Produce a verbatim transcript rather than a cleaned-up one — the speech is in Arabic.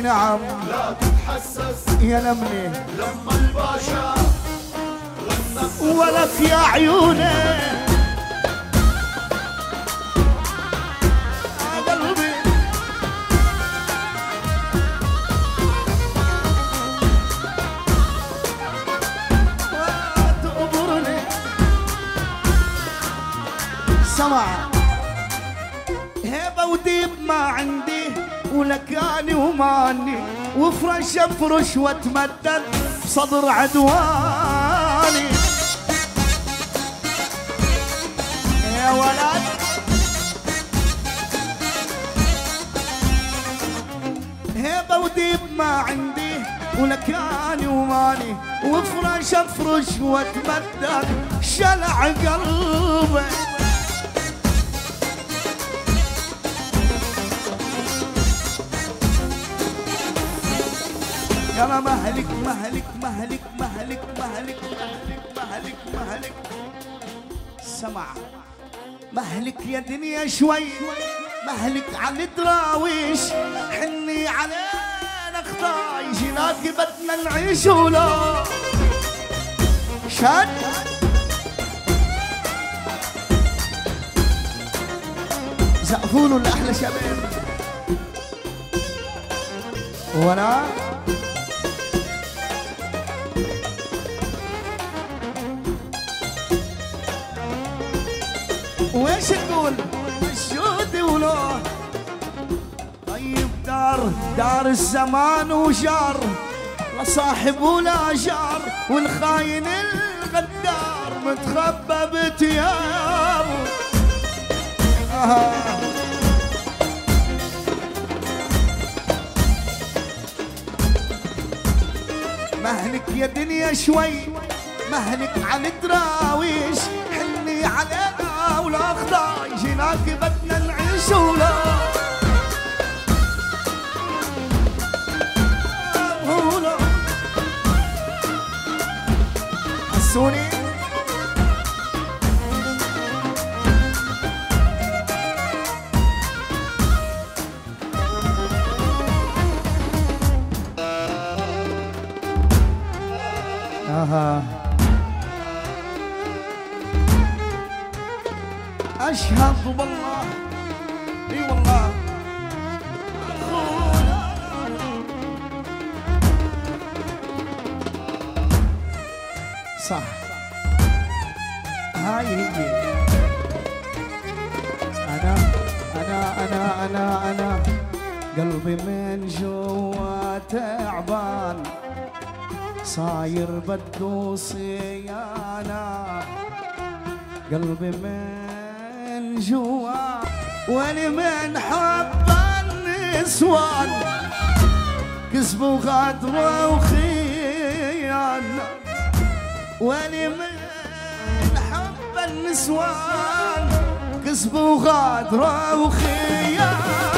نعم لا تتحسس يا لمني لما الباشا غنى ولك يا عيوني قلبي وتقبرني سمع هيبة وديب ما عندي ولكاني وماني وفرش افرش واتمدد بصدر عدواني يا ولد هيبة وديب ما عندي ولكاني وماني وفرش افرش واتمدد شلع قلبي يلا مهلك مهلك مهلك مهلك مهلك مهلك مهلك مهلك سمع مهلك يا دنيا شوي مهلك على الدراويش حني علينا خطاي جيناك بدنا نعيش ولا شد زقفولوا لأحلى شباب وانا ويش تقول الشودي ولو طيب دار دار الزمان وجار لا صاحب ولا جار والخاين الغدار متخبى بتيار آه. مهلك يا دنيا شوي مهلك على الدراويش حني علينا ولا خضاي جيناك بدنا نعيش ولا ولا حسوني اها أشهد بالله اي والله صح هاي هي أنا أنا أنا أنا أنا قلبي من جوا تعبان صاير بده صيانة قلبي من جوا وانا من حب النسوان كذب وغدر وخيانة وانا من حب النسوان كذب وغدر وخيانة